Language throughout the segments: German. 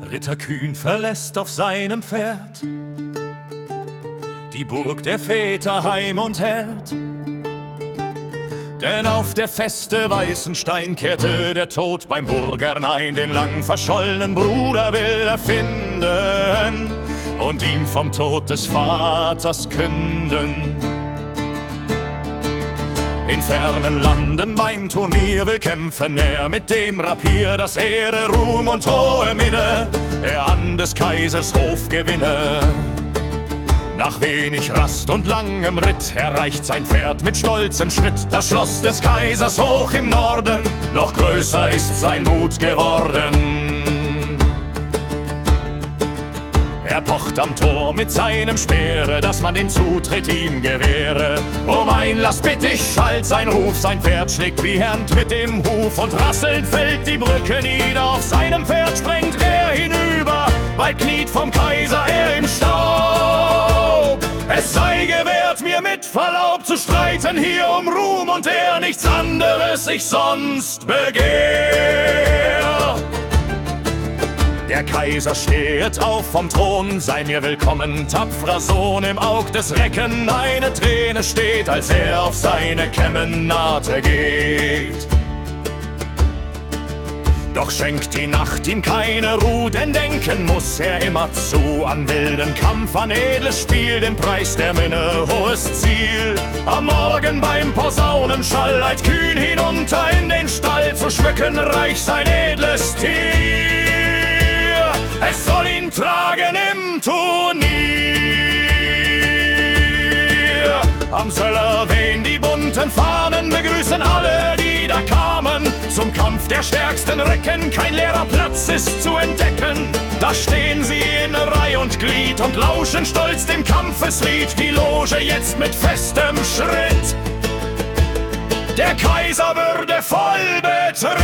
Ritter Kühn verlässt auf seinem Pferd die Burg der Väter, Heim und Herd. Denn auf der Feste Weißenstein kehrte der Tod beim Burgern ein. Den lang verschollenen Bruder will er finden und ihm vom Tod des Vaters künden. In fernen Landen beim Turnier will kämpfen er mit dem Rapier, dass Ehre, Ruhm und hohe Minne er an des Kaisers Hof gewinne. Nach wenig Rast und langem Ritt erreicht sein Pferd mit stolzem Schritt das Schloss des Kaisers hoch im Norden. Noch größer ist sein Mut geworden. Er pocht am Tor mit seinem Speere, dass man den Zutritt ihm gewähre. Um Einlass bitt ich, schallt sein Ruf, sein Pferd schlägt wiehend mit dem Huf. Und rasselnd fällt die Brücke nieder, auf seinem Pferd sprengt er hinüber. Bald kniet vom Kaiser er im Staub. Es sei gewährt, mir mit Verlaub zu streiten hier um Ruhm und Ehr, nichts anderes ich sonst begehr. Der Kaiser stehet auf vom Thron, sei mir willkommen, tapferer Sohn. Im Aug des Recken eine Träne steht, als er auf seine Kemenate geht. Doch schenkt die Nacht ihm keine Ruhe, denn denken muss er immerzu an wilden Kampf, an edles Spiel, den Preis der Minne, hohes Ziel. Am Morgen beim Posaunenschall eilt Kühn hinunter in den Stall, zu schmücken reich sein edles Tier. Es soll ihn tragen im Turnier. Am Söller wehen die bunten Fahnen, begrüßen alle, die da kamen. Zum Kampf der stärksten Recken kein leerer Platz ist zu entdecken. Da stehen sie in Reih und Glied und lauschen stolz dem Kampfeslied. Die Loge jetzt mit festem Schritt der Kaiser würde voll betritt.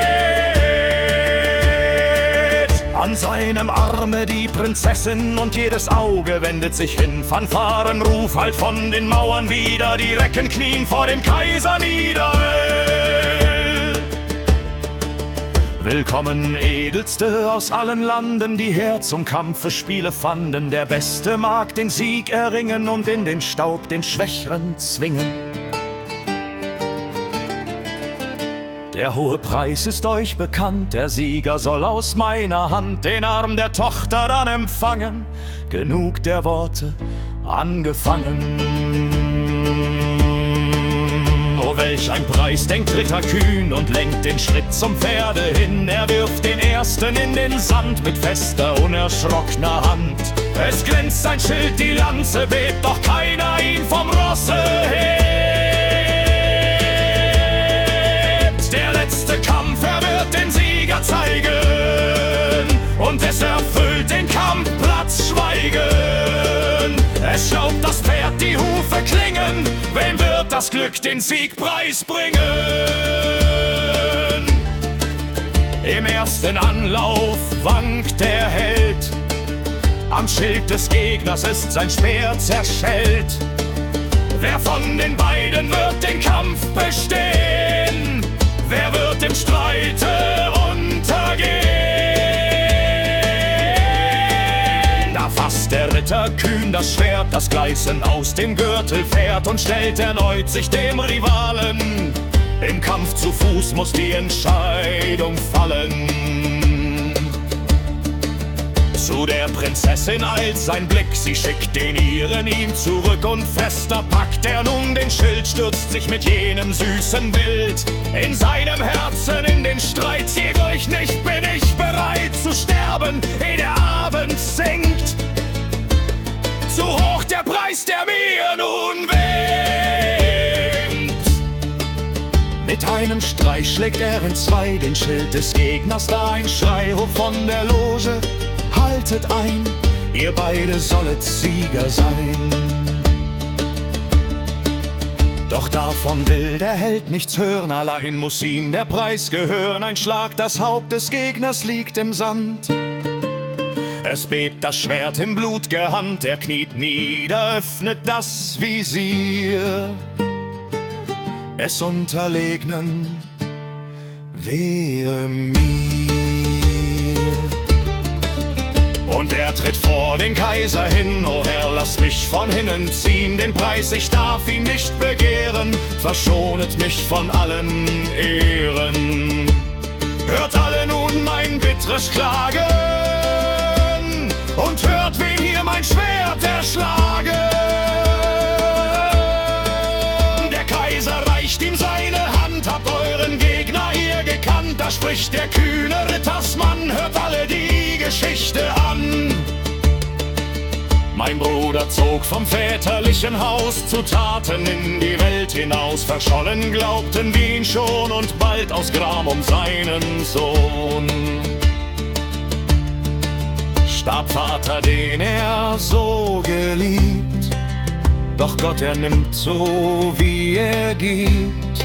An seinem Arme die Prinzessin und jedes Auge wendet sich hin. Fanfarenruf hallt von den Mauern wieder, die Recken knien vor dem Kaiser nieder. Willkommen, Edelste aus allen Landen, die her zum Kampfe Spiele fanden. Der Beste mag den Sieg erringen und in den Staub den Schwächeren zwingen. Der hohe Preis ist euch bekannt, der Sieger soll aus meiner Hand den Arm der Tochter dann empfangen. Genug der Worte, angefangen. Oh, welch ein Preis, denkt Ritter Kühn und lenkt den Schritt zum Pferde hin. Er wirft den ersten in den Sand mit fester, unerschrockener Hand. Es glänzt sein Schild, die Lanze bebt, doch keiner ihn vom Rosse hebt. Der letzte Kampf, er wird den Sieger zeigen, und es erfüllt den Kampfplatz Schweigen. Es schnaubt das Pferd, die Hufe klingen, wem wird das Glück den Siegpreis bringen? Im ersten Anlauf wankt der Held, am Schild des Gegners ist sein Speer zerschellt. Wer von den beiden wird den Kampf bestehen? Wer wird im Streite untergehen? Da fasst der Ritter Kühn das Schwert, das Gleißen aus dem Gürtel fährt und stellt erneut sich dem Rivalen. Im Kampf zu Fuß muss die Entscheidung fallen. Zu der Prinzessin eilt sein Blick, sie schickt den ihren ihm zurück, und fester packt er nun den Schild, stürzt sich mit jenem süßen Bild in seinem Herzen in den Streit. Zieh euch nicht, bin ich bereit zu sterben, ehe der Abend sinkt. Zu hoch der Preis, der mir nun winkt. Mit einem Streich schlägt er entzwei den Schild des Gegners, da ein Schrei hoch von der Loge: Haltet ein, ihr beide sollet Sieger sein. Doch davon will der Held nichts hören, allein muss ihm der Preis gehören. Ein Schlag, das Haupt des Gegners liegt im Sand. Es bebt das Schwert im blut'ger Hand, er kniet nieder, öffnet das Visier. Es unterlegnen, wehe mir. Er tritt vor den Kaiser hin, o Herr, lass mich von hinnen ziehen den Preis, ich darf ihn nicht begehren, verschonet mich von allen Ehren. Hört alle nun mein bitteres Klagen und hört, wen hier mein Schwert erschlagen. Der Kaiser reicht ihm seine Hand, habt euren Gegner hier gekannt, da spricht der kühne Rittersmann, hört alle die Geschichte an. Mein Bruder zog vom väterlichen Haus zu Taten in die Welt hinaus. Verschollen glaubten wir ihn schon und bald aus Gram um seinen Sohn. Starb Vater, den er so geliebt, doch Gott, er nimmt so, wie er gibt.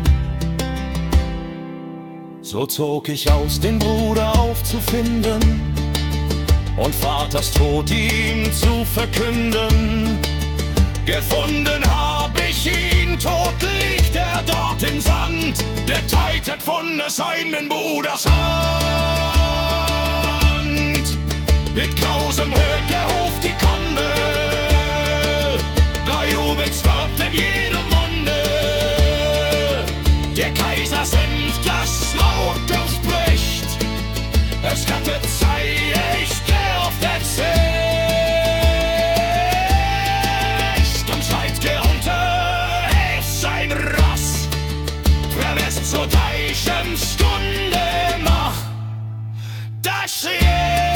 So zog ich aus, den Bruder aufzufinden und Vaters Tod ihm zu verkünden. Gefunden hab ich ihn, tot liegt er dort im Sand. Der teitet von seinen Bruders Hand. Mit Grausem hört der Hof die Kunde, da jubelt's dort in jedem Munde. Der Kaiser senft, das laut ausspricht, es hatte Zeit, der auf der Zicht und schreit gerunter, es sein Ross, verlässt zur gleichen Stunde noch das Schiff.